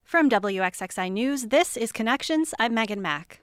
From WXXI News, this is Connections. I'm Megan Mack.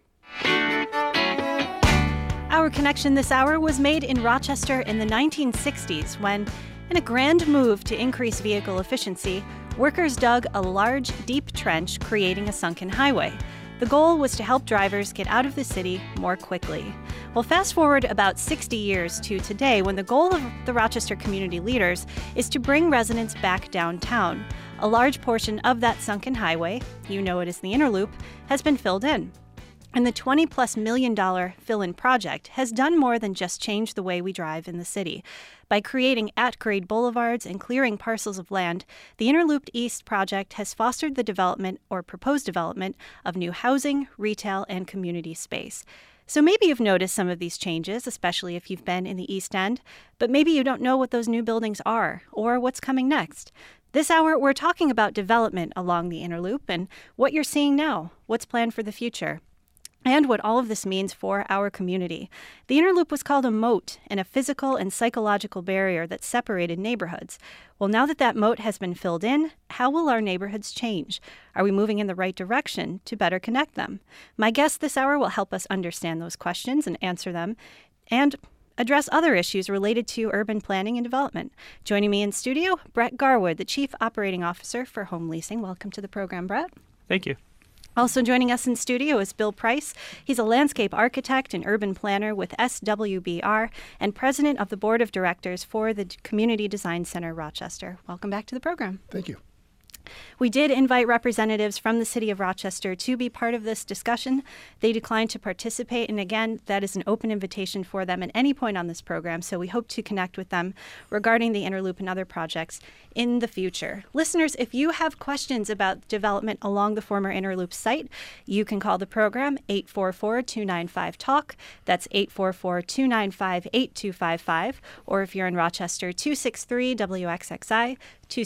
Our connection this hour was made in Rochester in the 1960s when, in a grand move to increase vehicle efficiency, workers dug a large, deep trench, creating a sunken highway. The goal was to help drivers get out of the city more quickly. Well, fast forward about 60 years to today, when the goal of the Rochester community leaders is to bring residents back downtown. A large portion of that sunken highway, you know it as the Inner Loop, has been filled in. And the $20+ million fill-in project has done more than just change the way we drive in the city. By creating at-grade boulevards and clearing parcels of land, the Inner Loop East project has fostered the development or proposed development of new housing, retail, and community space. So maybe you've noticed some of these changes, especially if you've been in the East End, but maybe you don't know what those new buildings are or what's coming next. This hour, we're talking about development along the Inner Loop and what you're seeing now, what's planned for the future, and what all of this means for our community. The Inner Loop was called a moat and a physical and psychological barrier that separated neighborhoods. Well, now that that moat has been filled in, how will our neighborhoods change? Are we moving in the right direction to better connect them? My guest this hour will help us understand those questions and answer them, and address other issues related to urban planning and development. Joining me in studio, Brett Garwood, the Chief Operating Officer for Home Leasing. Welcome to the program, Brett. Thank you. Also joining us in studio is Bill Price. He's a landscape architect and urban planner with SWBR and president of the board of directors for the Community Design Center Rochester. Welcome back to the program. Thank you. We did invite representatives from the city of Rochester to be part of this discussion. They declined to participate, and again, that is an open invitation for them at any point on this program, so we hope to connect with them regarding the Inner Loop and other projects in the future. Listeners, if you have questions about development along the former Inner Loop site, you can call the program 844-295-TALK. That's 844-295-8255, or if you're in Rochester, 263-WXXI,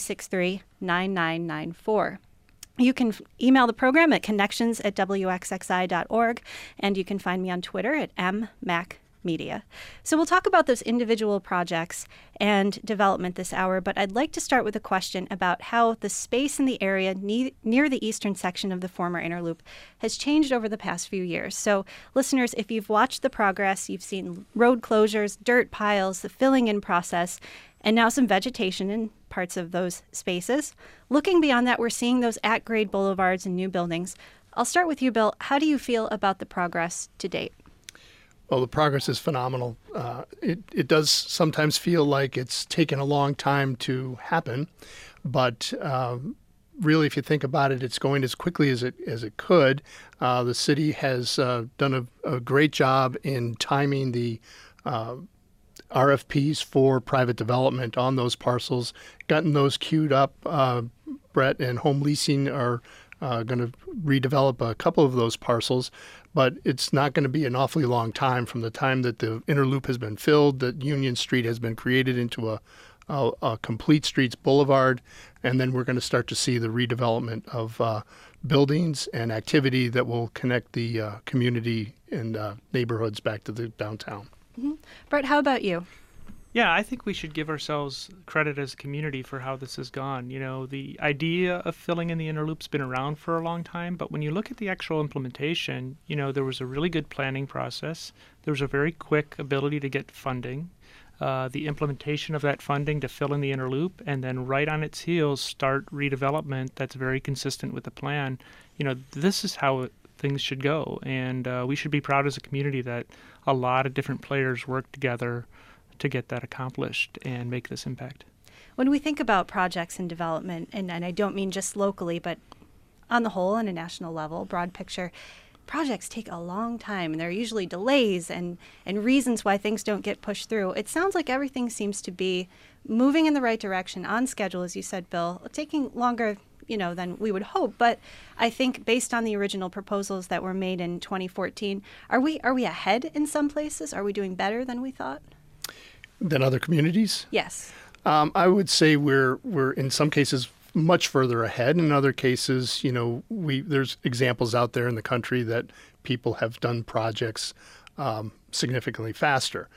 263-9994. You can email the program at connections@wxxi.org, and you can find me on Twitter at @mmacmedia. So we'll talk about those individual projects and development this hour, but I'd like to start with a question about how the space in the area near the eastern section of the former Inner Loop has changed over the past few years. So listeners, if you've watched the progress, you've seen road closures, dirt piles, the filling in process, and now some vegetation in parts of those spaces. Looking beyond that, we're seeing those at-grade boulevards and new buildings. I'll start with you, Bill. How do you feel about the progress to date? Well, the progress is phenomenal. It does sometimes feel like it's taken a long time to happen, but really, if you think about it, it's going as quickly as it could. The city has done a great job in timing the RFPs for private development on those parcels, gotten those queued up. Brett and Home Leasing are going to redevelop a couple of those parcels, but it's not going to be an awfully long time from the time that the Inner Loop has been filled, that Union Street has been created into a complete streets boulevard, and then we're going to start to see the redevelopment of buildings and activity that will connect the community and neighborhoods back to the downtown. Mm-hmm. Brett, how about you? Yeah, I think we should give ourselves credit as a community for how this has gone. You know, the idea of filling in the Inner Loop's been around for a long time, but when you look at the actual implementation, you know, there was a really good planning process. There was a very quick ability to get funding. The implementation of that funding to fill in the Inner Loop, and then right on its heels start redevelopment that's very consistent with the plan. You know, this is how things should go, and we should be proud as a community that a lot of different players work together to get that accomplished and make this impact. When we think about projects and development, and I don't mean just locally, but on the whole, on a national level, broad picture, projects take a long time, and there are usually delays and reasons why things don't get pushed through. It sounds like everything seems to be moving in the right direction, on schedule, as you said, Bill, taking longer than we would hope. But I think based on the original proposals that were made in 2014, are we ahead in some places? Are we doing better than we thought? Than other communities? Yes. I would say we're in some cases much further ahead. In other cases, there's examples out there in the country that people have done projects significantly faster.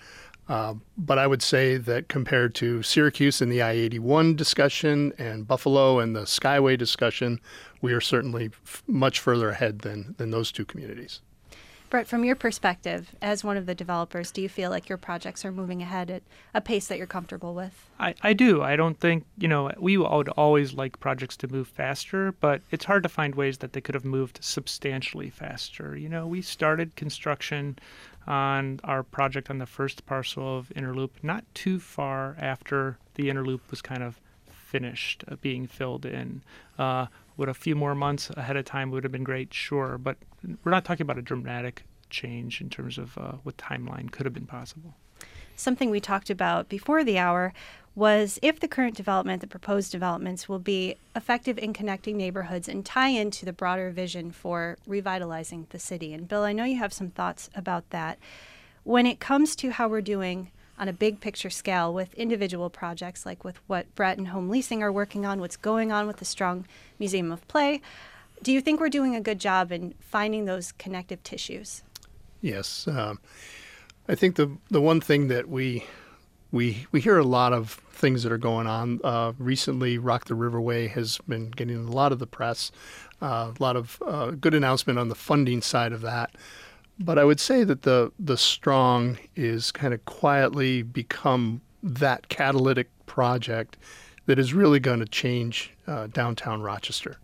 But I would say that compared to Syracuse and the I-81 discussion and Buffalo and the Skyway discussion, we are certainly much further ahead than those two communities. Brett, from your perspective, as one of the developers, do you feel like your projects are moving ahead at a pace that you're comfortable with? I do. I don't think, we would always like projects to move faster, but it's hard to find ways that they could have moved substantially faster. We started construction on our project on the first parcel of Interloop not too far after the Interloop was kind of finished being filled in. Would a few more months ahead of time would have been great, sure, but we're not talking about a dramatic change in terms of what timeline could have been possible. Something we talked about before the hour was if the current development, the proposed developments, will be effective in connecting neighborhoods and tie into the broader vision for revitalizing the city. And Bill, I know you have some thoughts about that. When it comes to how we're doing on a big picture scale with individual projects, like with what Brett and Home Leasing are working on, what's going on with the Strong Museum of Play, do you think we're doing a good job in finding those connective tissues? Yes. I think the one thing that we hear a lot of things that are going on. Recently, Rock the Riverway has been getting a lot of the press, a lot of good announcement on the funding side of that. But I would say that the Strong is kind of quietly become that catalytic project that is really going to change downtown Rochester.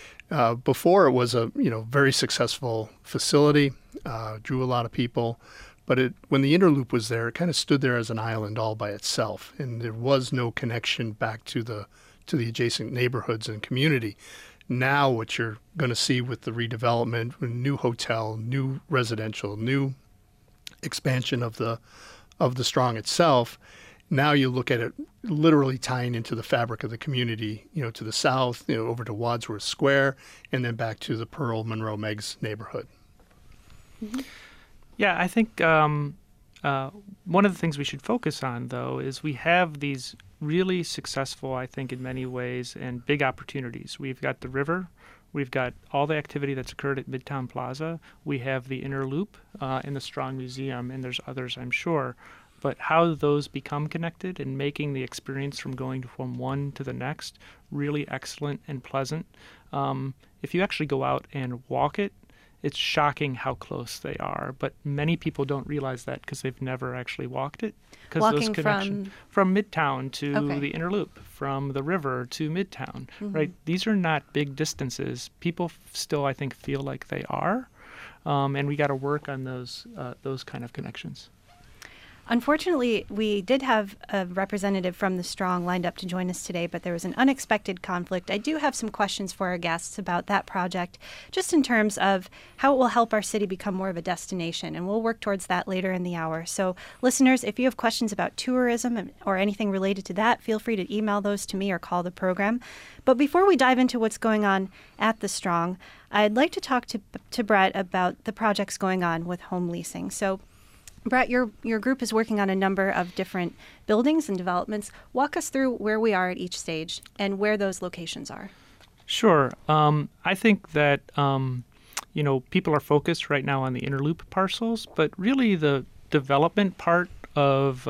Before it was a very successful facility, drew a lot of people, but when the Interloop was there, it kind of stood there as an island all by itself, and there was no connection back to the adjacent neighborhoods and community. Now what you're going to see with the redevelopment, new hotel, new residential, new expansion of the Strong itself, now you look at it literally tying into the fabric of the community, to the south, over to Wadsworth Square, and then back to the Pearl, Monroe, Meigs neighborhood. Mm-hmm. Yeah, I think one of the things we should focus on, though, is we have these really successful, I think, in many ways, and big opportunities. We've got the river. We've got all the activity that's occurred at Midtown Plaza. We have the Interloop and the Strong Museum, and there's others, I'm sure. But how those become connected and making the experience from one to the next really excellent and pleasant. If you actually go out and walk it, it's shocking how close they are. But many people don't realize that because they've never actually walked it. Walking from Midtown to Okay. the Interloop, from the river to Midtown, Mm-hmm. right? These are not big distances. People still, I think, feel like they are. And we got to work on those kind of connections. Unfortunately, we did have a representative from the Strong lined up to join us today, but there was an unexpected conflict. I do have some questions for our guests about that project, just in terms of how it will help our city become more of a destination, and we'll work towards that later in the hour. So, listeners, if you have questions about tourism or anything related to that, feel free to email those to me or call the program. But before we dive into what's going on at the Strong, I'd like to talk to Brett about the projects going on with Home Leasing. So, Brett, your group is working on a number of different buildings and developments. Walk us through where we are at each stage and where those locations are. Sure. I think that, people are focused right now on the Interloop parcels, but really the development part of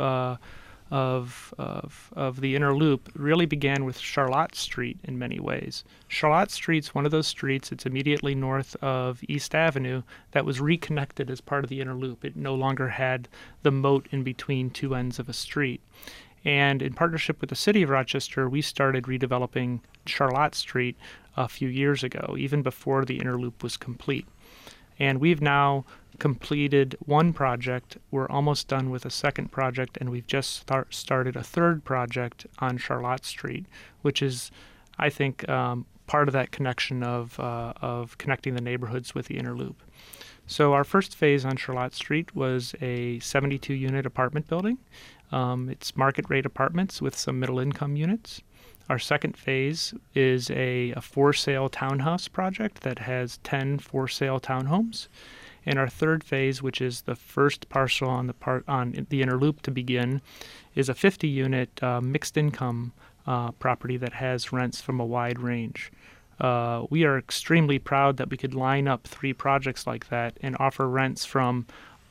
the Interloop really began with Charlotte Street in many ways. Charlotte Street's one of those streets. It's immediately north of East Avenue that was reconnected as part of the Interloop. It no longer had the moat in between two ends of a street. And in partnership with the city of Rochester, we started redeveloping Charlotte Street a few years ago, even before the Interloop was complete. And we've now completed one project. We're almost done with a second project, and we've just started a third project on Charlotte Street, which is, I think, part of that connection of connecting the neighborhoods with the Interloop. So our first phase on Charlotte Street was a 72-unit apartment building. It's market rate apartments with some middle-income units. Our second phase is a for-sale townhouse project that has 10 for-sale townhomes. And our third phase, which is the first parcel on the Interloop to begin, is a 50-unit mixed-income property that has rents from a wide range. We are extremely proud that we could line up 3 projects like that and offer rents from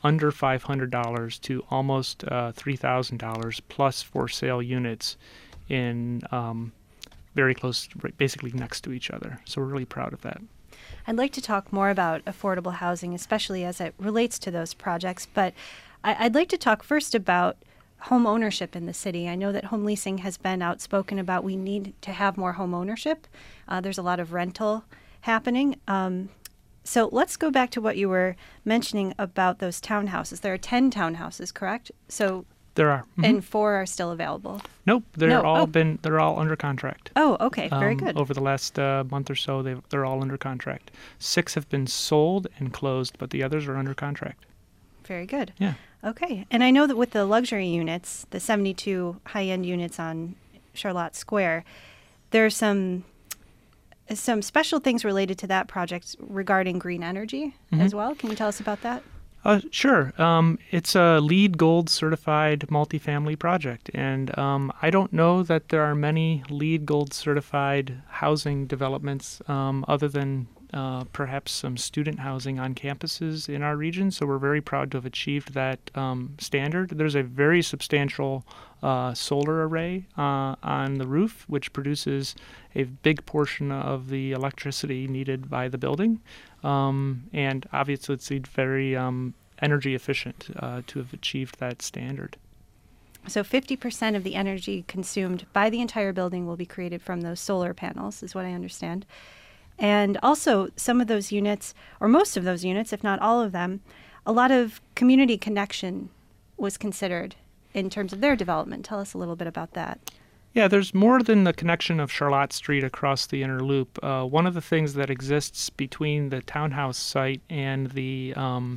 under $500 to almost $3,000 plus for sale units in very close, basically next to each other. So we're really proud of that. I'd like to talk more about affordable housing, especially as it relates to those projects, but I'd like to talk first about home ownership in the city. I know that home leasing has been outspoken about we need to have more home ownership. There's a lot of rental happening. So let's go back to what you were mentioning about those townhouses. There are 10 townhouses, correct? So there are. Mm-hmm. And 4 are still available. Nope, they're all under contract. Oh, okay, very good. Over the last month or so, they're all under contract. 6 have been sold and closed, but the others are under contract. Very good. Yeah. Okay, and I know that with the luxury units, the 72 high-end units on Charlotte Square, there's some special things related to that project regarding green energy as well. Can you tell us about that? Sure. It's a LEED Gold certified multifamily project, and I don't know that there are many LEED Gold certified housing developments other than perhaps some student housing on campuses in our region. So we're very proud to have achieved that standard. There's a very substantial solar array on the roof, which produces a big portion of the electricity needed by the building. And obviously it's very energy efficient to have achieved that standard. So 50% of the energy consumed by the entire building will be created from those solar panels, is what I understand. And also some of those units, or most of those units, if not all of them, a lot of community connection was considered in terms of their development. Tell us a little bit about that. Yeah, there's more than the connection of Charlotte Street across the inner loop. One of the things that exists between the townhouse site and the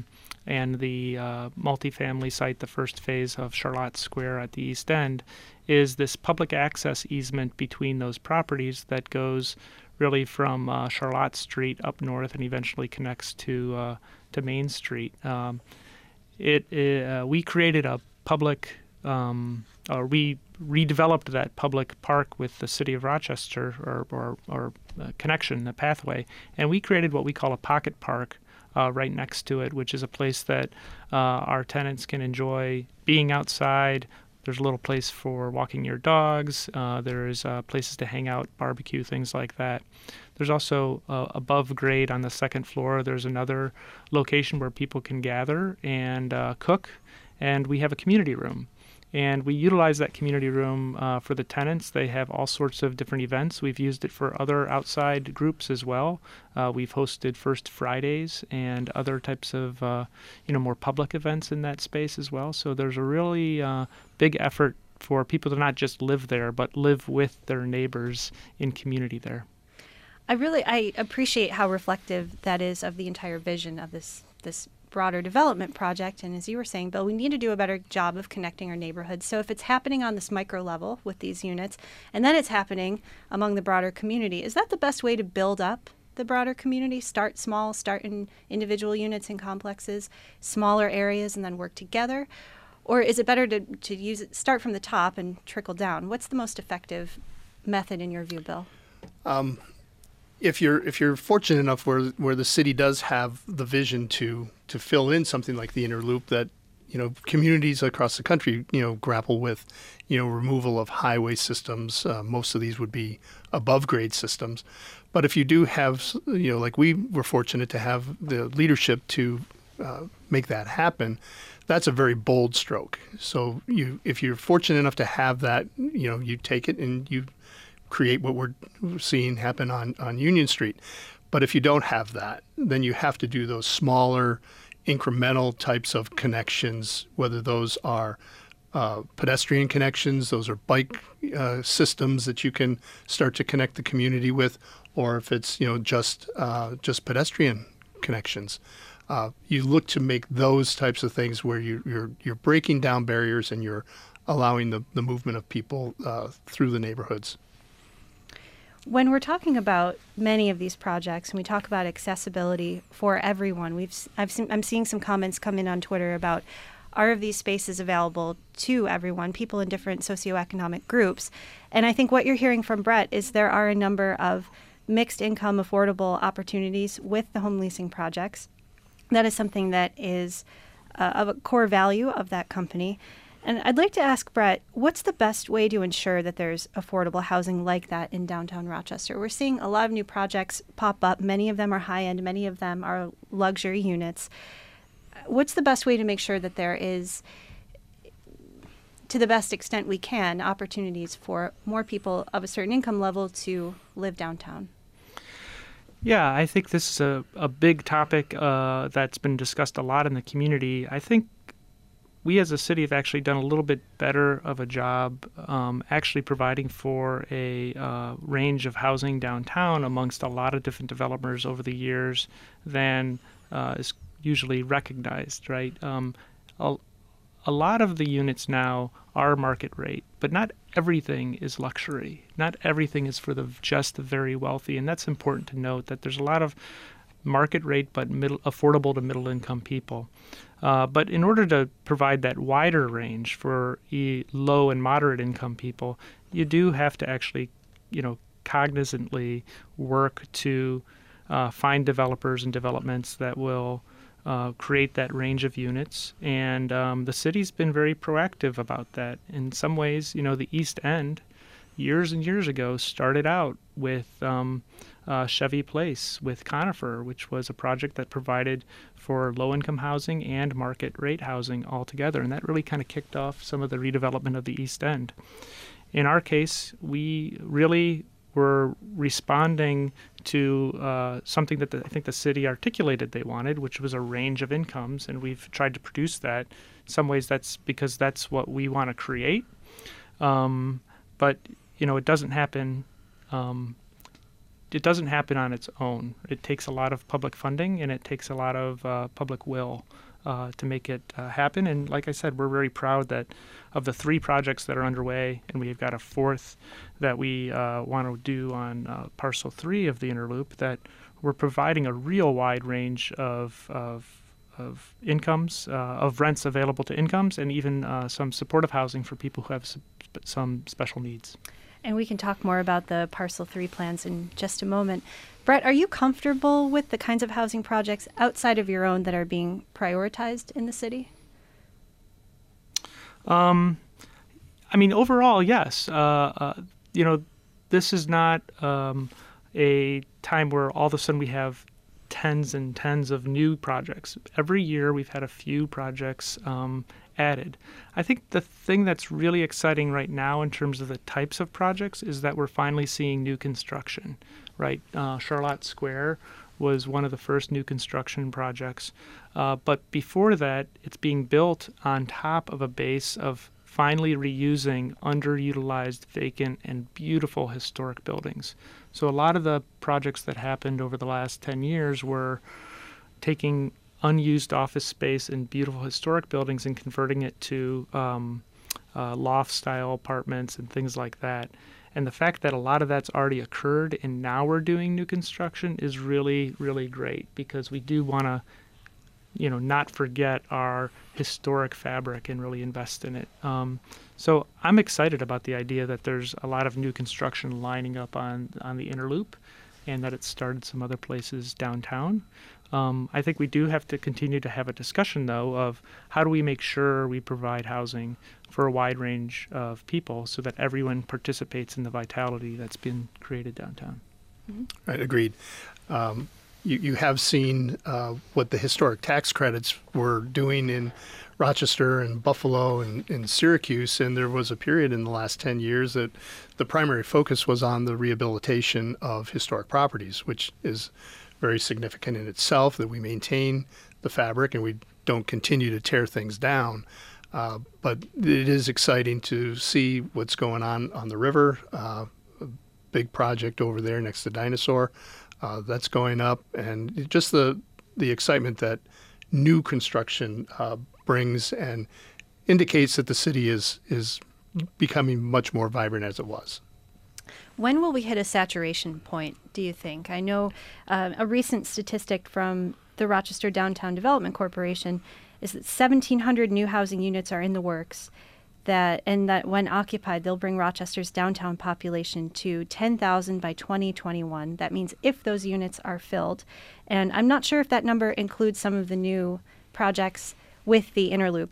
multifamily site, the first phase of Charlotte Square at the East End, is this public access easement between those properties that goes really from Charlotte Street up north and eventually connects to Main Street. We created a public, or we redeveloped that public park with the city of Rochester, or connection, a pathway, and we created what we call a pocket park right next to it, which is a place that our tenants can enjoy being outside. There's a little place for walking your dogs. There's places to hang out, barbecue, things like that. There's also above grade on the second floor, there's another location where people can gather and cook, and we have a community room. And we utilize that community room for the tenants. They have all sorts of different events. We've used it for other outside groups as well. We've hosted First Fridays and other types of more public events in that space as well. So there's a really big effort for people to not just live there, but live with their neighbors in community there. I appreciate how reflective that is of the entire vision of this broader development project. And as you were saying, Bill, we need to do a better job of connecting our neighborhoods. So if it's happening on this micro level with these units, and then it's happening among the broader community, is that the best way to build up the broader community? Start small, start in individual units and complexes, smaller areas, and then work together? Or is it better to start from the top and trickle down? What's the most effective method in your view, Bill? If you're fortunate enough where the city does have the vision to fill in something like the inner loop that communities across the country grapple with, removal of highway systems. Most of these would be above grade systems, but if you do have like we were fortunate to have the leadership to make that happen, that's a very bold stroke. So if you're fortunate enough to have that, you take it and you create what we're seeing happen on Union Street. But if you don't have that, then you have to do those smaller, incremental types of connections, whether those are pedestrian connections, those are bike systems that you can start to connect the community with, or if it's just pedestrian connections. You look to make those types of things where you're breaking down barriers and you're allowing the movement of people through the neighborhoods. When we're talking about many of these projects and we talk about accessibility for everyone, I'm seeing some comments come in on Twitter about, are these spaces available to everyone, people in different socioeconomic groups? And I think what you're hearing from Brett is there are a number of mixed income affordable opportunities with the home leasing projects. That is something that is of a core value of that company. And I'd like to ask Brett, what's the best way to ensure that there's affordable housing like that in downtown Rochester? We're seeing a lot of new projects pop up. Many of them are high-end. Many of them are luxury units. What's the best way to make sure that there is, to the best extent we can, opportunities for more people of a certain income level to live downtown? Yeah, I think this is a big topic that's been discussed a lot in the community. I think we as a city have actually done a little bit better of a job actually providing for a range of housing downtown amongst a lot of different developers over the years than is usually recognized, right? A lot of the units now are market rate, but not everything is luxury. Not everything is for just the very wealthy, and that's important to note that there's a lot of market rate but affordable to middle income people. But in order to provide that wider range for low and moderate income people, you do have to actually, cognizantly work to find developers and developments that will create that range of units. And the city's been very proactive about that. In some ways, the East End, years and years ago, started out with Chevy Place with Conifer, which was a project that provided for low-income housing and market-rate housing altogether, and that really kind of kicked off some of the redevelopment of the East End. In our case, we really were responding to something that I think the city articulated they wanted, which was a range of incomes, and we've tried to produce that. In some ways, that's because that's what we want to create, but it doesn't happen. It doesn't happen on its own. It takes a lot of public funding and it takes a lot of public will to make it happen. And like I said, we're very proud that of the 3 projects that are underway, and we've got a 4th that we want to do on Parcel 3 of the Inner Loop, that we're providing a real wide range of incomes, of rents available to incomes, and even some supportive housing for people who have some special needs. And we can talk more about the Parcel 3 plans in just a moment. Brett, are you comfortable with the kinds of housing projects outside of your own that are being prioritized in the city? Overall, yes. This is not a time where all of a sudden we have tens and tens of new projects. Every year we've had a few projects added. I think the thing that's really exciting right now in terms of the types of projects is that we're finally seeing new construction, right? Charlotte Square was one of the first new construction projects. But before that, it's being built on top of a base of finally reusing underutilized, vacant, and beautiful historic buildings. So a lot of the projects that happened over the last 10 years were taking unused office space in beautiful historic buildings and converting it to loft-style apartments and things like that. And the fact that a lot of that's already occurred and now we're doing new construction is really, really great, because we do want to, not forget our historic fabric and really invest in it. So I'm excited about the idea that there's a lot of new construction lining up on the Inner Loop, and that it started some other places downtown. I think we do have to continue to have a discussion, though, of how do we make sure we provide housing for a wide range of people so that everyone participates in the vitality that's been created downtown. Mm-hmm. Right, agreed. You have seen what the historic tax credits were doing in Rochester and Buffalo and Syracuse, and there was a period in the last 10 years that the primary focus was on the rehabilitation of historic properties, which is very significant in itself, that we maintain the fabric and we don't continue to tear things down. But it is exciting to see what's going on the river. A big project over there next to Dinosaur that's going up, and just the excitement that new construction brings and indicates that the city is becoming much more vibrant as it was. When will we hit a saturation point, do you think? I know a recent statistic from the Rochester Downtown Development Corporation is that 1,700 new housing units are in the works, that when occupied, they'll bring Rochester's downtown population to 10,000 by 2021. That means if those units are filled. And I'm not sure if that number includes some of the new projects with the Inner Loop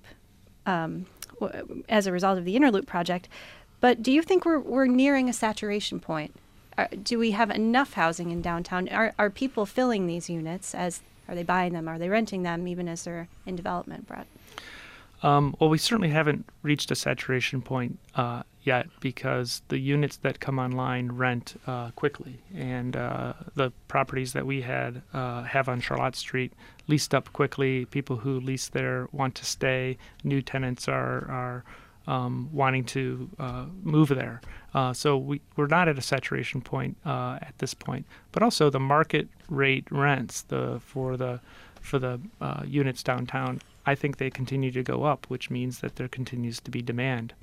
as a result of the Inner Loop project. But do you think we're nearing a saturation point? Do we have enough housing in downtown? Are people filling these units? Are they buying them? Are they renting them even as they're in development, Brett? Well, we certainly haven't reached a saturation point yet, because the units that come online rent quickly, and the properties that we have on Charlotte Street leased up quickly. People who lease there want to stay. New tenants are wanting to move there. So we're not at a saturation point at this point. But also the market rate rents for the units downtown, I think they continue to go up, which means that there continues to be demand.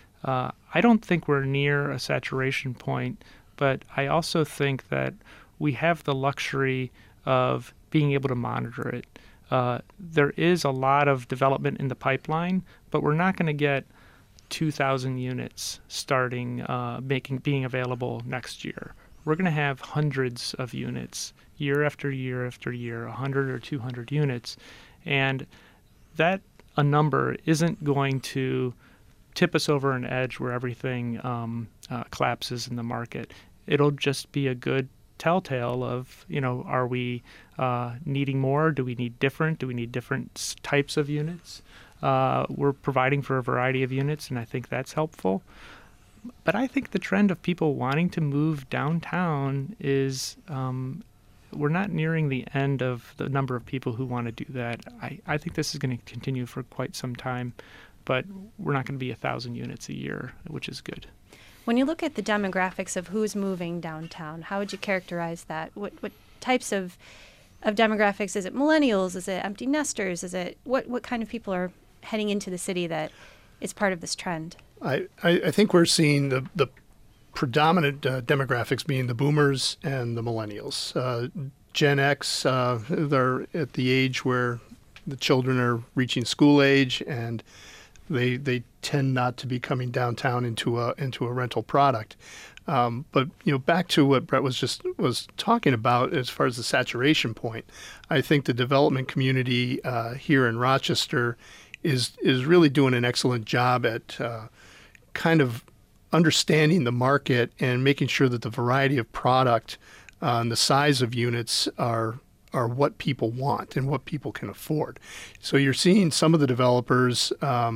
I don't think we're near a saturation point, but I also think that we have the luxury of being able to monitor it. There is a lot of development in the pipeline, but we're not going to get 2,000 units starting being available next year. We're going to have hundreds of units year after year after year, 100 or 200 units, and that a number isn't going to tip us over an edge where everything collapses in the market. It'll just be a good telltale of, are we needing more? Do we need different? Do we need different types of units? We're providing for a variety of units, and I think that's helpful. But I think the trend of people wanting to move downtown is we're not nearing the end of the number of people who want to do that. I think this is going to continue for quite some time, but we're not going to be 1,000 units a year, which is good. When you look at the demographics of who's moving downtown, how would you characterize that? What types of demographics? Is it millennials? Is it empty nesters? Is it what kind of people are heading into the city that is part of this trend? I think we're seeing the predominant demographics being the boomers and the millennials. Gen X, they're at the age where the children are reaching school age, and they tend not to be coming downtown into a rental product. But back to what Brett was talking about as far as the saturation point, I think the development community here in Rochester is really doing an excellent job at kind of understanding the market and making sure that the variety of product and the size of units are what people want and what people can afford. So you're seeing some of the developers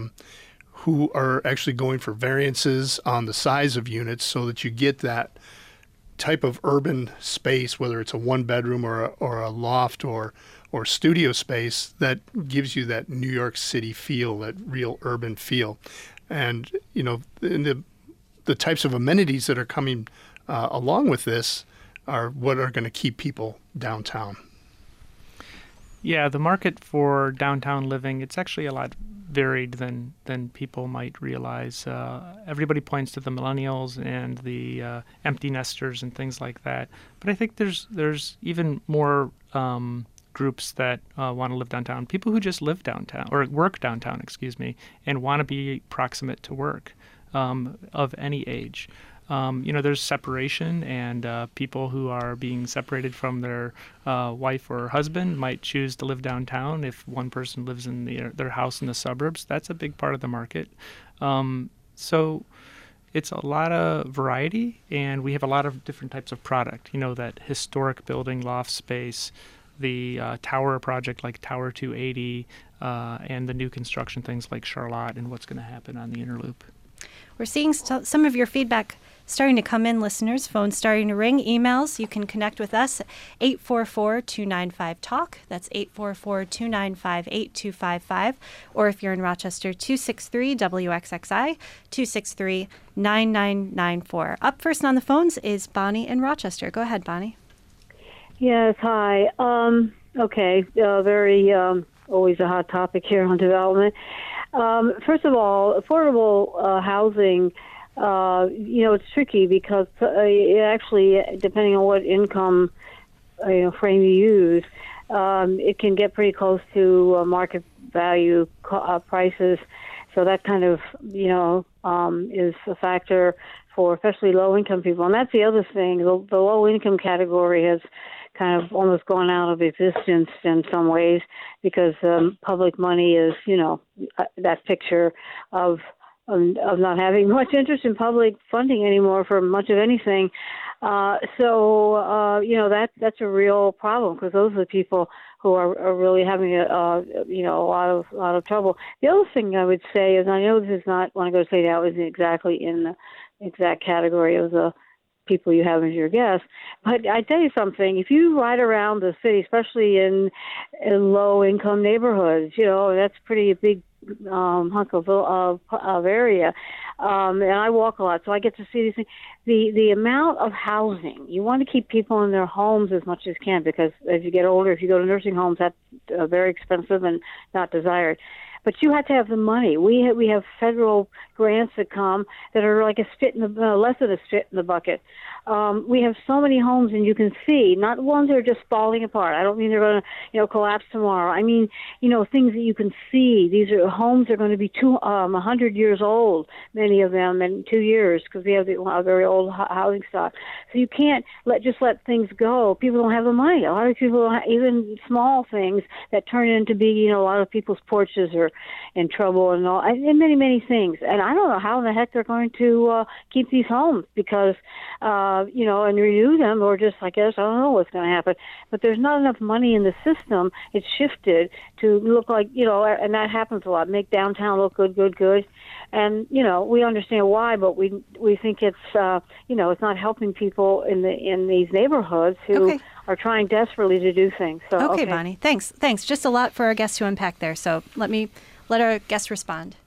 who are actually going for variances on the size of units so that you get that type of urban space, whether it's a one-bedroom or a loft or studio space, that gives you that New York City feel, that real urban feel. And, in the types of amenities that are coming along with this are what are going to keep people downtown. Yeah, the market for downtown living, it's actually a lot varied than people might realize. Everybody points to the millennials and the empty nesters and things like that. But I think there's even more groups that want to live downtown. People who just live downtown, or work downtown, and want to be proximate to work of any age. There's separation, and people who are being separated from their wife or husband might choose to live downtown if one person lives in their house in the suburbs. That's a big part of the market. So it's a lot of variety, and we have a lot of different types of product. That historic building, loft space, the tower project like Tower 280, and the new construction things like Charlotte and what's going to happen on the Inner Loop. We're seeing some of your feedback starting to come in, listeners. Phones starting to ring. Emails, you can connect with us, 844-295-TALK. That's 844-295-8255. Or if you're in Rochester, 263-WXXI, 263-9994. Up first on the phones is Bonnie in Rochester. Go ahead, Bonnie. Yes, hi. Okay, very always a hot topic here on development. First of all, affordable housing, it's tricky because actually, depending on what income frame you use, it can get pretty close to market value prices. So that kind of, is a factor for especially low-income people. And that's the other thing. The low-income category has kind of almost gone out of existence in some ways because public money is, that picture of not having much interest in public funding anymore for much of anything. That's a real problem because those are the people who are really having a lot of trouble. The other thing I would say is, I know this is not, when I go to say that, isn't exactly in the exact category of the people you have as your guests, but I tell you something, if you ride around the city, especially in low-income neighborhoods, that's pretty big hunk of area, and I walk a lot, so I get to see these things. The amount of housing, you want to keep people in their homes as much as you can, because as you get older, if you go to nursing homes, that's very expensive and not desired. But you have to have the money. We have federal grants that come that are like a spit in the less than a spit in the bucket. We have so many homes, and you can see, not ones that are just falling apart. I don't mean they're going to collapse tomorrow. I mean things that you can see. These are homes that are going to be 100 years old, many of them, in 2 years, because we have a very old housing stock. So you can't let things go. People don't have the money. A lot of people don't have, even small things that turn into be a lot of people's porches are in trouble and all, and many things. And I don't know how in the heck they're going to keep these homes because and renew them, or just, I guess, I don't know what's going to happen. But there's not enough money in the system. It's shifted to look like, and that happens a lot, make downtown look good. And, we understand why, but we think it's, it's not helping people in these neighborhoods who are trying desperately to do things. So, okay, Bonnie, thanks. Just a lot for our guests to unpack there. So let our guests respond.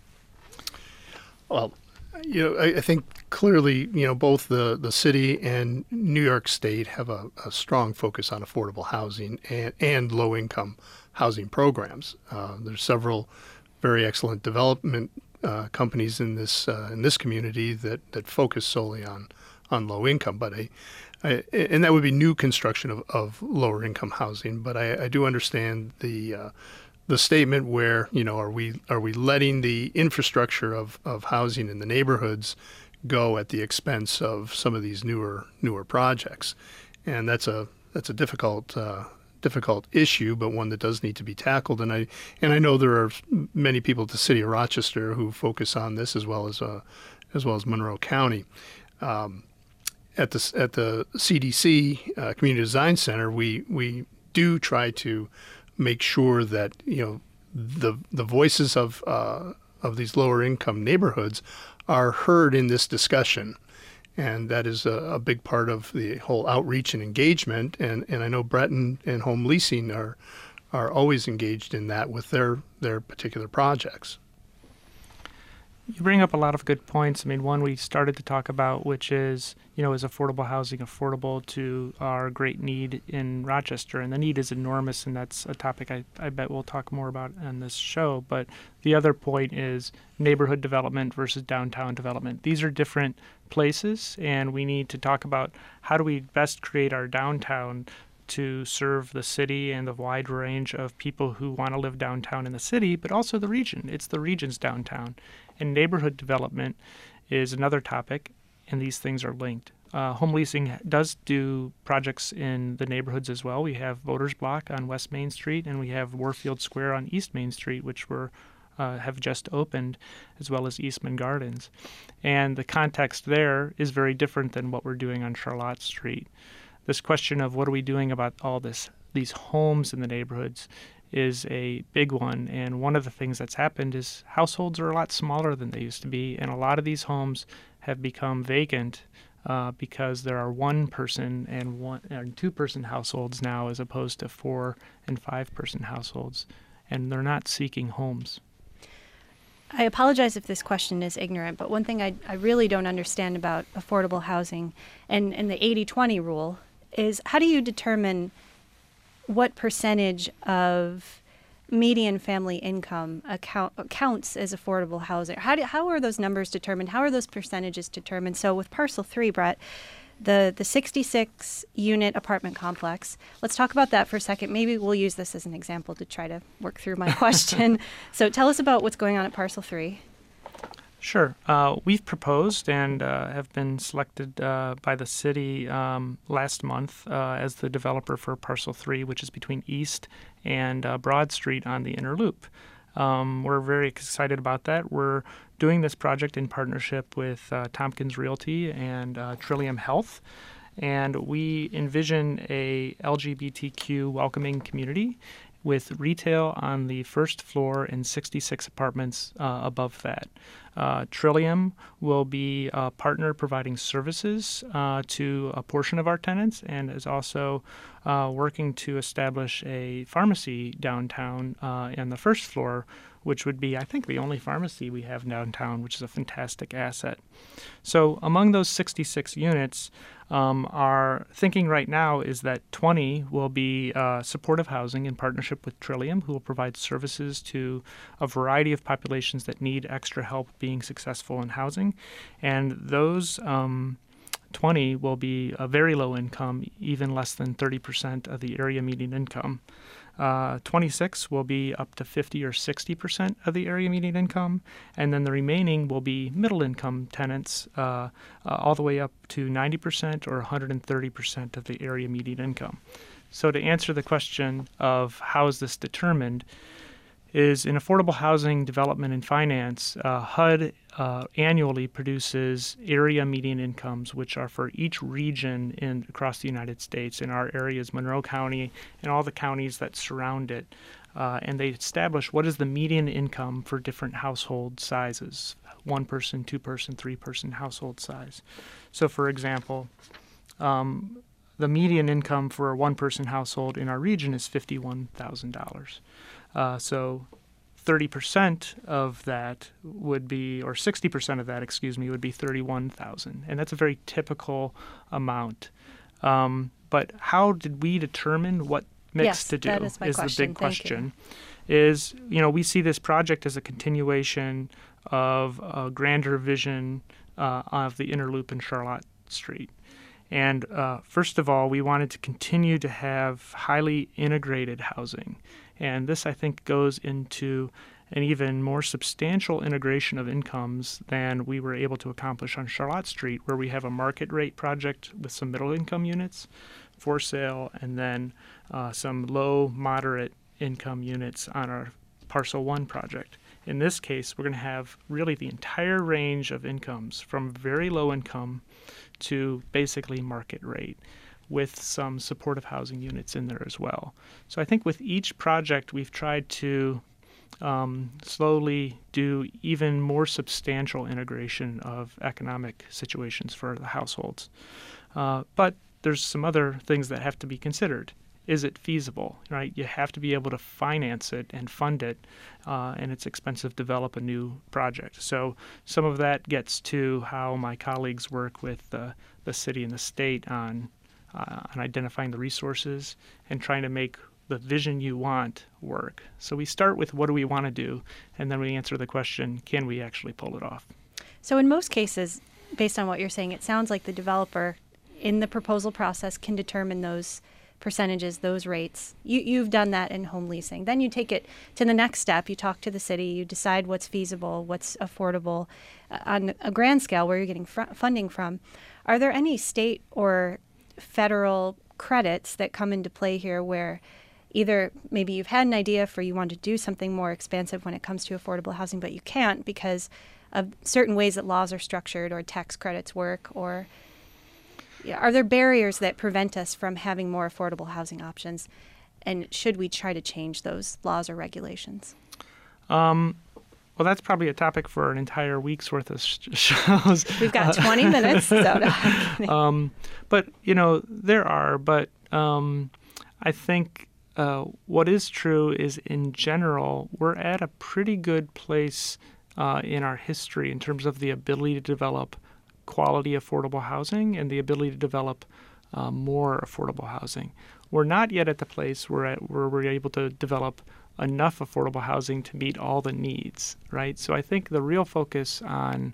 Well, I think clearly, both the city and New York State have a strong focus on affordable housing and low-income housing programs. There's several very excellent development companies in this community that focus solely on low income, but and that would be new construction of lower income housing. But I do understand the statement where, are we letting the infrastructure of housing in the neighborhoods go at the expense of some of these newer projects? And that's a difficult issue, but one that does need to be tackled. And I know there are many people at the city of Rochester who focus on this, as well as Monroe County. At the CDC Community Design Center, we do try to make sure that the voices of these lower income neighborhoods are heard in this discussion, and that is a big part of the whole outreach and engagement. And I know Brett and Home Leasing are always engaged in that with their particular projects. You bring up a lot of good points. I mean, one we started to talk about, which is, is affordable housing affordable to our great need in Rochester? And the need is enormous, and that's a topic I bet we'll talk more about on this show. But the other point is neighborhood development versus downtown development. These are different places, and we need to talk about how do we best create our downtown to serve the city and the wide range of people who want to live downtown in the city, but also the region. It's the region's downtown. And neighborhood development is another topic, and these things are linked. Home Leasing does do projects in the neighborhoods as well. We have Voters Block on West Main Street, and we have Warfield Square on East Main Street, which have just opened, as well as Eastman Gardens. And the context there is very different than what we're doing on Charlotte Street. This question of what are we doing about all these homes in the neighborhoods is a big one. And one of the things that's happened is households are a lot smaller than they used to be, and a lot of these homes have become vacant because there are one person and two person households now, as opposed to 4 and 5 person households, and they're not seeking homes. I apologize if this question is ignorant, but one thing I really don't understand about affordable housing and the 80-20 rule is, how do you determine what percentage of median family income counts as affordable housing? How are those numbers determined? How are those percentages determined? So with Parcel 3, Brett, the 66-unit apartment complex, let's talk about that for a second. Maybe we'll use this as an example to try to work through my question. So tell us about what's going on at Parcel 3. Sure. We've proposed and have been selected by the city last month as the developer for Parcel 3, which is between East and Broad Street on the Inner Loop. We're very excited about that. We're doing this project in partnership with Tompkins Realty and Trillium Health. And we envision a LGBTQ welcoming community with retail on the first floor and 66 apartments above that. Trillium will be a partner providing services to a portion of our tenants and is also working to establish a pharmacy downtown on the first floor, which would be, I think, the only pharmacy we have downtown, which is a fantastic asset. So among those 66 units, our thinking right now is that 20 will be supportive housing in partnership with Trillium, who will provide services to a variety of populations that need extra help being successful in housing. And those 20 will be a very low income, even less than 30% of the area median income. 26 will be up to 50 or 60% of the area median income, and then the remaining will be middle income tenants all the way up to 90% or 130% of the area median income. So to answer the question of how is this determined, is in affordable housing development and finance, HUD annually produces area median incomes, which are for each region across the United States. In our area is Monroe County and all the counties that surround it. And they establish what is the median income for different household sizes, 1-person, 2-person, 3-person household size. So for example, the median income for a 1-person household in our region is $51,000. So 30% of that would be, or 60% of that, would be $31,000. And that's a very typical amount. But how did we determine what mix to do that is my question. the big question. Is, we see this project as a continuation of a grander vision of the Inner Loop and Charlotte Street. And first of all, we wanted to continue to have highly integrated housing. And this, I think, goes into an even more substantial integration of incomes than we were able to accomplish on Charlotte Street, where we have a market rate project with some middle income units for sale and then some low, moderate income units on our Parcel 1 project. In this case, we're going to have really the entire range of incomes from very low income to basically market rate, with some supportive housing units in there as well. So I think with each project, we've tried to slowly do even more substantial integration of economic situations for the households. But there's some other things that have to be considered. Is it feasible, right? You have to be able to finance it and fund it, and it's expensive to develop a new project. So some of that gets to how my colleagues work with the city and the state on identifying the resources and trying to make the vision you want work. So we start with what do we want to do, and then we answer the question, can we actually pull it off? So in most cases, based on what you're saying, it sounds like the developer in the proposal process can determine those percentages, those rates. You've done that in home leasing. Then you take it to the next step. You talk to the city. You decide what's feasible, what's affordable on a grand scale where you're getting funding from. Are there any state or federal credits that come into play here where either maybe you've had an idea for you want to do something more expansive when it comes to affordable housing, but you can't because of certain ways that laws are structured or tax credits work, or are there barriers that prevent us from having more affordable housing options? And should we try to change those laws or regulations? Well, that's probably a topic for an entire week's worth of shows. We've got 20 minutes. So no, but, there are. But I think what is true is, in general, we're at a pretty good place in our history in terms of the ability to develop quality affordable housing and the ability to develop more affordable housing. We're not yet at the place where we're able to develop enough affordable housing to meet all the needs, right? So I think the real focus on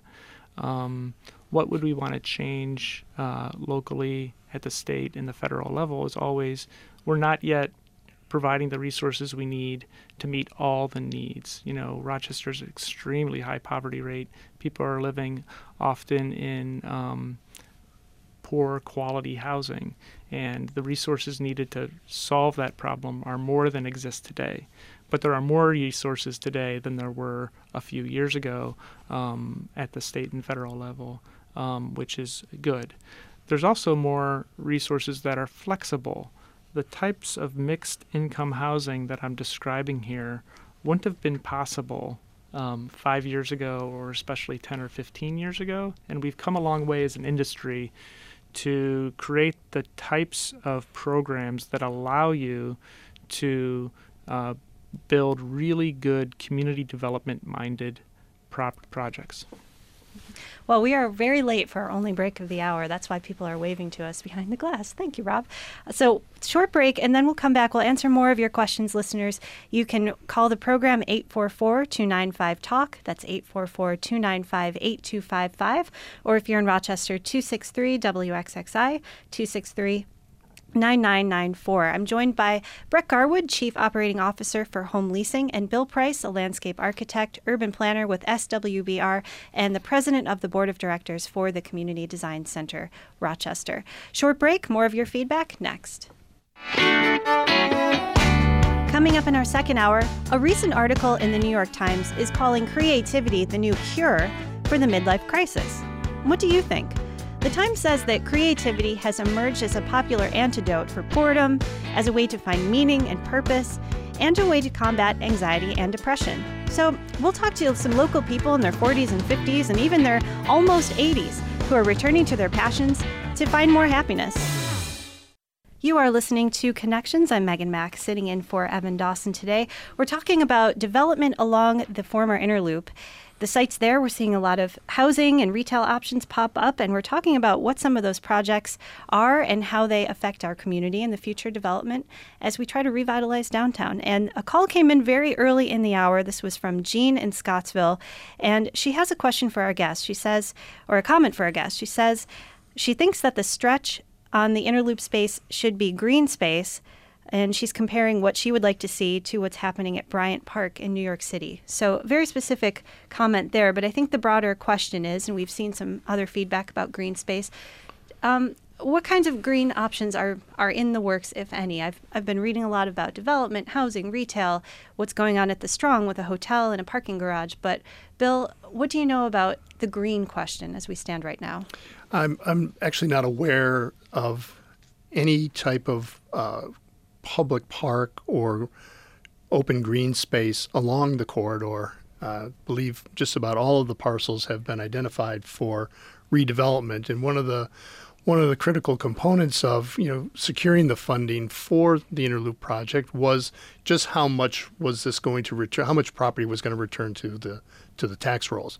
what would we want to change locally at the state and the federal level is always, we're not yet providing the resources we need to meet all the needs. You know, Rochester's an extremely high poverty rate. People are living often in poor quality housing, and the resources needed to solve that problem are more than exist today. But there are more resources today than there were a few years ago at the state and federal level, which is good. There's also more resources that are flexible. The types of mixed income housing that I'm describing here wouldn't have been possible 5 years ago, or especially 10 or 15 years ago. And we've come a long way as an industry to create the types of programs that allow you to build really good community development-minded projects. Well, we are very late for our only break of the hour. That's why people are waving to us behind the glass. Thank you, Rob. So, short break, and then we'll come back. We'll answer more of your questions, listeners. You can call the program 844-295-TALK. That's 844-295-8255. Or if you're in Rochester, 263-WXXI, 263-9994. I'm joined by Brett Garwood, Chief Operating Officer for Home Leasing, and Bill Price, a landscape architect, urban planner with SWBR, and the president of the board of directors for the Community Design Center, Rochester. Short break, more of your feedback next. Coming up in our second hour, a recent article in the New York Times is calling creativity the new cure for the midlife crisis. What do you think? The Times says that creativity has emerged as a popular antidote for boredom, as a way to find meaning and purpose, and a way to combat anxiety and depression. So we'll talk to some local people in their 40s and 50s and even their almost 80s who are returning to their passions to find more happiness. You are listening to Connections. I'm Megan Mack, sitting in for Evan Dawson today. We're talking about development along the former Inner Loop. The sites there, we're seeing a lot of housing and retail options pop up, and we're talking about what some of those projects are and how they affect our community and the future development as we try to revitalize downtown. And a call came in very early in the hour. This was from Jean in Scottsville, and she has a question for our guest. She says, or a comment for our guest. She says she thinks that the stretch on the Inner Loop space should be green space, and she's comparing what she would like to see to what's happening at Bryant Park in New York City. So very specific comment there, but I think the broader question is, and we've seen some other feedback about green space, what kinds of green options are in the works, if any? I've been reading a lot about development, housing, retail, what's going on at the Strong with a hotel and a parking garage. But Bill, what do you know about the green question as we stand right now? I'm actually not aware of any type of public park or open green space along the corridor. I believe just about all of the parcels have been identified for redevelopment, and one of the critical components of securing the funding for the Inner Loop project was just how much was this going to return, how much property was going to return to the tax rolls.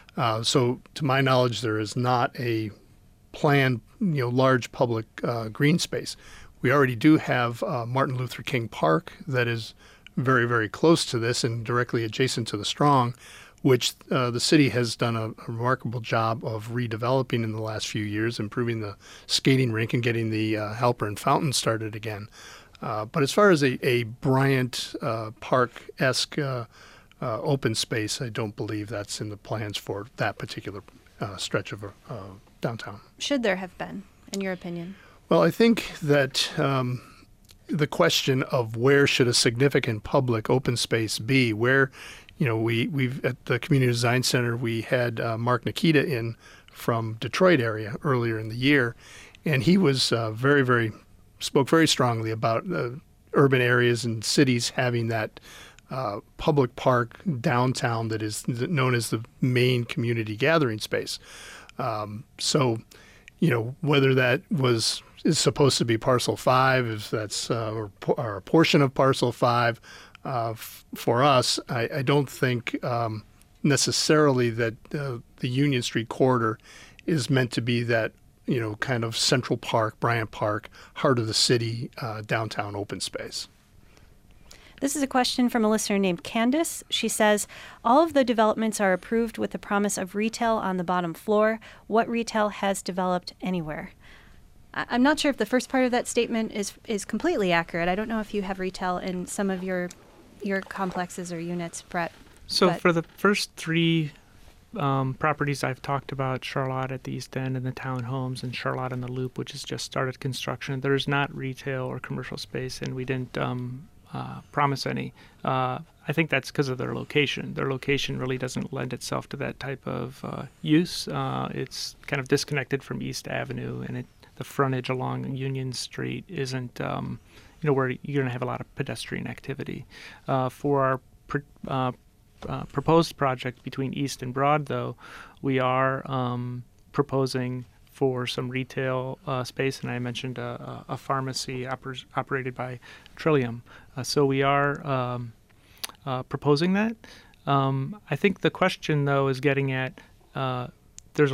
So to my knowledge, there is not a planned large public green space. We already do have Martin Luther King Park that is very, very close to this and directly adjacent to the Strong, which the city has done a remarkable job of redeveloping in the last few years, improving the skating rink and getting the Halpern Fountain started again. But as far as a Bryant Park-esque open space, I don't believe that's in the plans for that particular stretch of downtown. Should there have been, in your opinion? Well, I think that the question of where should a significant public open space be, where, we've at the Community Design Center, we had Mark Nikita in from Detroit area earlier in the year, and he was spoke very strongly about urban areas and cities having that public park downtown that is known as the main community gathering space. So, whether that is supposed to be Parcel 5, if that's or a portion of Parcel 5, for us, I don't think necessarily that the Union Street corridor is meant to be that, kind of Central Park, Bryant Park, heart of the city, downtown open space. This is a question from a listener named Candace. She says, all of the developments are approved with the promise of retail on the bottom floor. What retail has developed anywhere? I'm not sure if the first part of that statement is completely accurate. I don't know if you have retail in some of your complexes or units, Brett. So for the first three properties I've talked about, Charlotte at the East End and the townhomes, and Charlotte on the Loop, which has just started construction, there's not retail or commercial space, and we didn't promise any. I think that's because of their location. Their location really doesn't lend itself to that type of use. It's kind of disconnected from East Avenue, and the frontage along Union Street isn't, where you're going to have a lot of pedestrian activity. For our proposed project between East and Broad, though, we are proposing for some retail space, and I mentioned a pharmacy operated by Trillium. So we are proposing that. I think the question, though, is getting at there's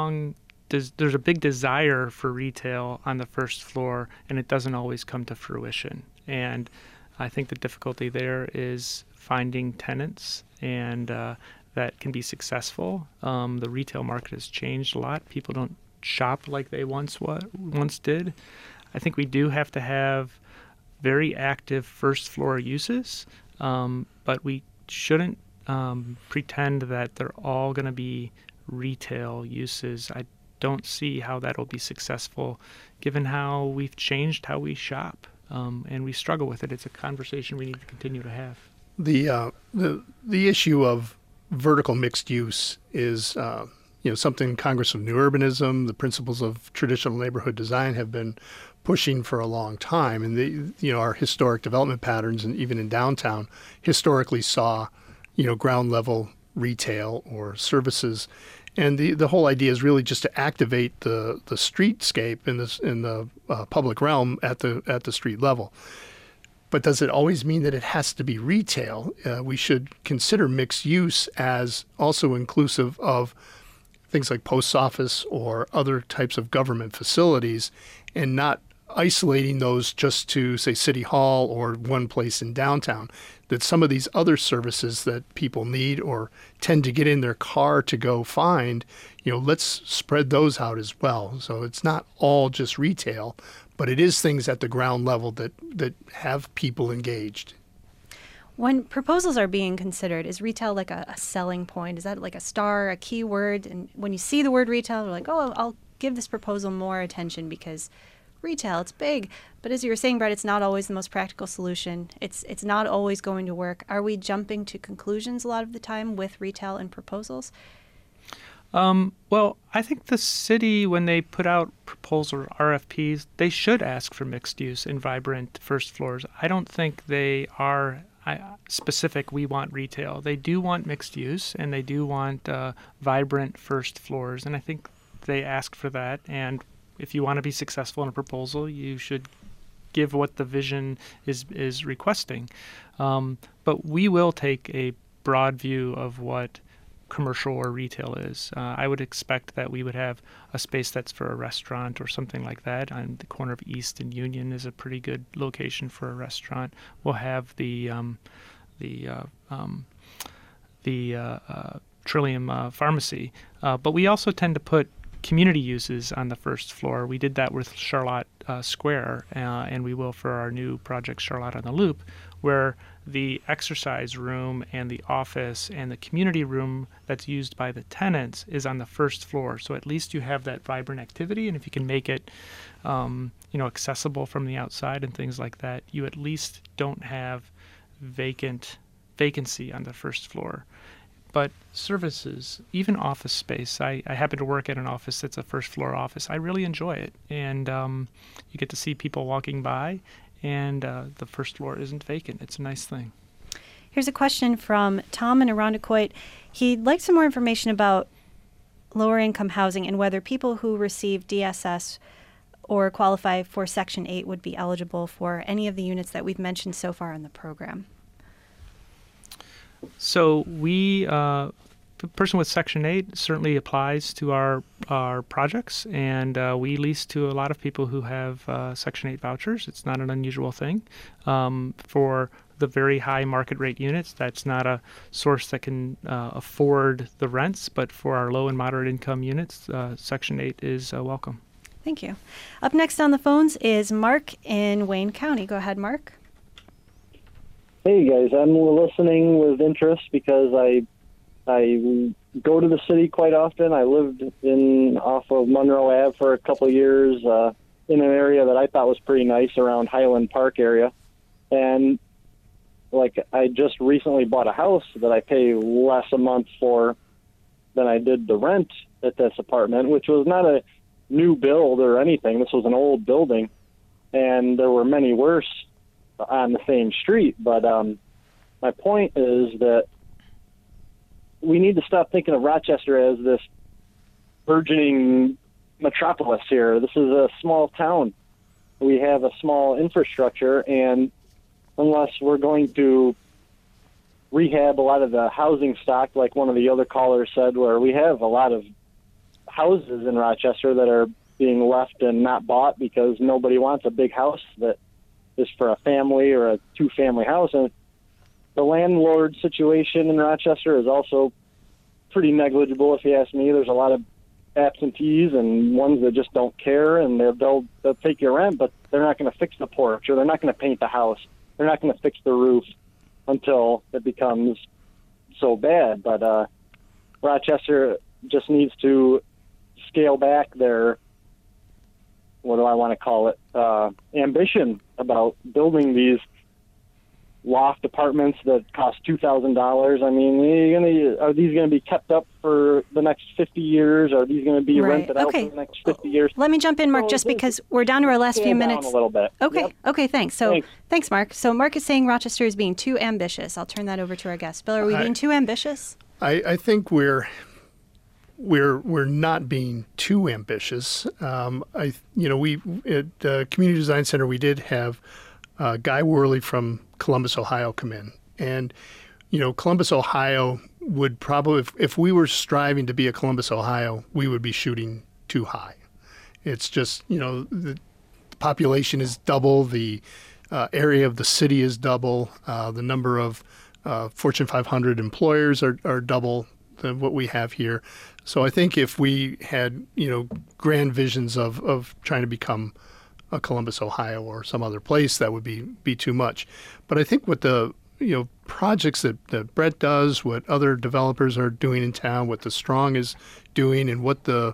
a big desire for retail on the first floor, and it doesn't always come to fruition. And I think the difficulty there is finding tenants, and that can be successful. The retail market has changed a lot. People don't shop like they once did. I think we do have to have very active first floor uses, but we shouldn't pretend that they're all going to be retail uses. I don't see how that'll be successful given how we've changed how we shop, and we struggle with it. It's a conversation we need to continue to have. The issue of vertical mixed use is something Congress of New Urbanism, the principles of traditional neighborhood design have been pushing for a long time. And our historic development patterns, and even in downtown, historically saw, ground level retail or services. And the whole idea is really just to activate the streetscape in the public realm at the street level. But does it always mean that it has to be retail? We should consider mixed use as also inclusive of things like post office or other types of government facilities, and not isolating those just to, say, City Hall or one place in downtown. That some of these other services that people need or tend to get in their car to go find, let's spread those out as well. So it's not all just retail, but it is things at the ground level that have people engaged. When proposals are being considered, is retail like a selling point? Is that like a star, a keyword? And when you see the word retail, you're like, oh, I'll give this proposal more attention because retail, it's big. But as you were saying, Brett, it's not always the most practical solution. It's not always going to work. Are we jumping to conclusions a lot of the time with retail and proposals? Well, I think the city, when they put out proposal RFPs, they should ask for mixed use and vibrant first floors. I don't think they are specific, we want retail. They do want mixed use, and they do want vibrant first floors, and I think they ask for that. And if you want to be successful in a proposal, you should give what the vision is requesting. But we will take a broad view of what commercial or retail is. I would expect that we would have a space that's for a restaurant or something like that. On the corner of East and Union is a pretty good location for a restaurant. We'll have the Trillium Pharmacy, but we also tend to put community uses on the first floor. We did that with Charlotte Square, and we will for our new project, Charlotte on the Loop, where the exercise room and the office and the community room that's used by the tenants is on the first floor. So at least you have that vibrant activity, and if you can make it accessible from the outside and things like that, you at least don't have vacancy on the first floor. But services, even office space, I happen to work at an office that's a first floor office. I really enjoy it. And you get to see people walking by, and the first floor isn't vacant. It's a nice thing. Here's a question from Tom in Irondequoit. He'd like some more information about lower income housing and whether people who receive DSS or qualify for Section 8 would be eligible for any of the units that we've mentioned so far in the program. So the person with Section 8 certainly applies to our projects, and we lease to a lot of people who have Section 8 vouchers. It's not an unusual thing. For the very high market rate units, that's not a source that can afford the rents, but for our low and moderate income units, Section 8 is welcome. Thank you. Up next on the phones is Mark in Wayne County. Go ahead, Mark. Hey guys, I'm listening with interest because I go to the city quite often. I lived off of Monroe Ave for a couple of years in an area that I thought was pretty nice around Highland Park area. And I just recently bought a house that I pay less a month for than I did the rent at this apartment, which was not a new build or anything. This was an old building, and there were many worse on the same street. But my point is that we need to stop thinking of Rochester as this burgeoning metropolis here. This is a small town. We have a small infrastructure, and unless we're going to rehab a lot of the housing stock, like one of the other callers said, where we have a lot of houses in Rochester that are being left and not bought because nobody wants a big house that is for a family or a two-family house. And the landlord situation in Rochester is also pretty negligible, if you ask me. There's a lot of absentees and ones that just don't care, and they'll take your rent, but they're not going to fix the porch, or they're not going to paint the house. They're not going to fix the roof until it becomes so bad. But Rochester just needs to scale back their, what do I want to call it, ambition about building these loft apartments that cost $2,000. I mean, are these going to be kept up for the next 50 years? Are these going to be rented out for the next 50 years? Let me jump in, Mark, just because we're down to our last few minutes. A little bit. Okay. Yep. Okay, thanks. So thanks, Mark. So Mark is saying Rochester is being too ambitious. I'll turn that over to our guest. Bill, are we being too ambitious? I think we're not being too ambitious. We at the Community Design Center, we did have Guy Worley from Columbus, Ohio come in. And, Columbus, Ohio would probably, if we were striving to be a Columbus, Ohio, we would be shooting too high. It's just, the population is double, the area of the city is double, the number of Fortune 500 employers are double than what we have here. So I think if we had, grand visions of trying to become a Columbus, Ohio, or some other place, that would be too much. But I think what the projects that Brett does, what other developers are doing in town, what the Strong is doing, and what the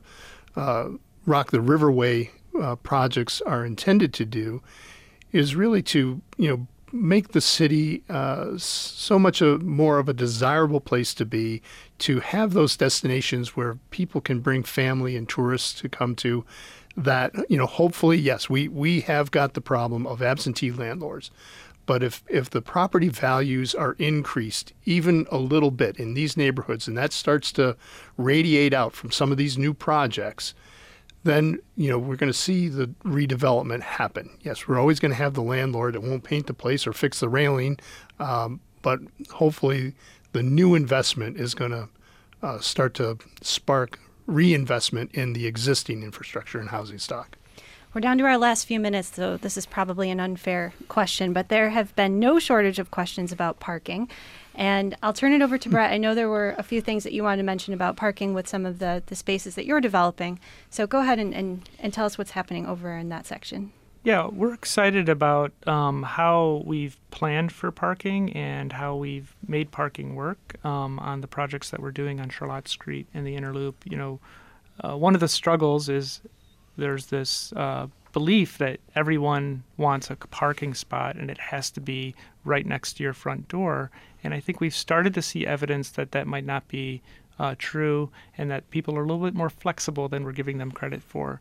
Rock the Riverway projects are intended to do, is really to make the city so much more of a desirable place to be, to have those destinations where people can bring family and tourists to come to. That, hopefully, yes, we have got the problem of absentee landlords. But if the property values are increased even a little bit in these neighborhoods, and that starts to radiate out from some of these new projects, then, we're going to see the redevelopment happen. Yes, we're always going to have the landlord that won't paint the place or fix the railing, but hopefully the new investment is going to start to spark reinvestment in the existing infrastructure and housing stock. We're down to our last few minutes, so this is probably an unfair question, but there have been no shortage of questions about parking. And I'll turn it over to Brett. I know there were a few things that you wanted to mention about parking with some of the spaces that you're developing. So go ahead and tell us what's happening over in that section. Yeah, we're excited about how we've planned for parking and how we've made parking work on the projects that we're doing on Charlotte Street and the Inner Loop. One of the struggles is there's this belief that everyone wants a parking spot and it has to be right next to your front door. And I think we've started to see evidence that might not be true, and that people are a little bit more flexible than we're giving them credit for.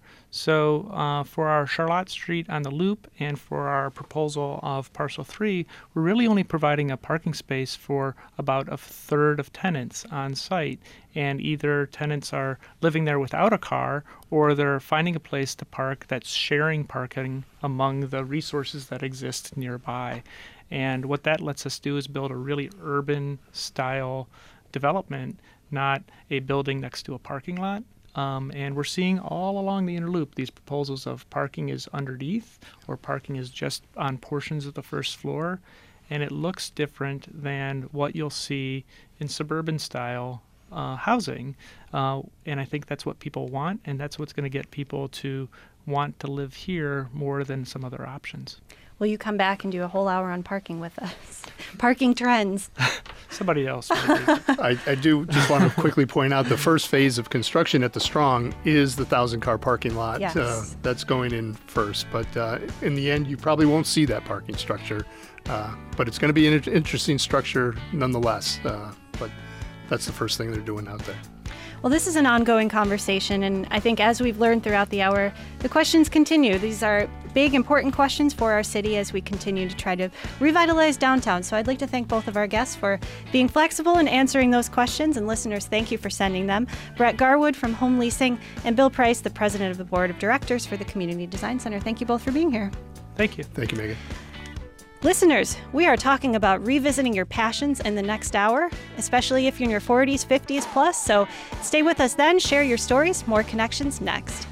So for our Charlotte Street on the Loop and for our proposal of Parcel 3, we're really only providing a parking space for about a third of tenants on site. And either tenants are living there without a car, or they're finding a place to park that's sharing parking among the resources that exist nearby. And what that lets us do is build a really urban style development, not a building next to a parking lot. And we're seeing all along the Inner Loop these proposals of parking is underneath, or parking is just on portions of the first floor. And it looks different than what you'll see in suburban style housing. And I think that's what people want, and that's what's going to get people to want to live here more than some other options. Will you come back and do a whole hour on parking with us? Parking trends. Somebody else. Maybe. I do just want to quickly point out the first phase of construction at the Strong is the 1,000-car parking lot. Yes. That's going in first. But in the end, you probably won't see that parking structure. But it's going to be an interesting structure nonetheless. But that's the first thing they're doing out there. Well, this is an ongoing conversation, and I think as we've learned throughout the hour, the questions continue. These are big, important questions for our city as we continue to try to revitalize downtown. So I'd like to thank both of our guests for being flexible and answering those questions, and listeners, thank you for sending them. Brett Garwood from Home Leasing and Bill Price, the president of the board of directors for the Community Design Center. Thank you both for being here. Thank you. Thank you, Megan. Listeners, we are talking about revisiting your passions in the next hour, especially if you're in your 40s, 50s plus. So stay with us then, share your stories, more connections next.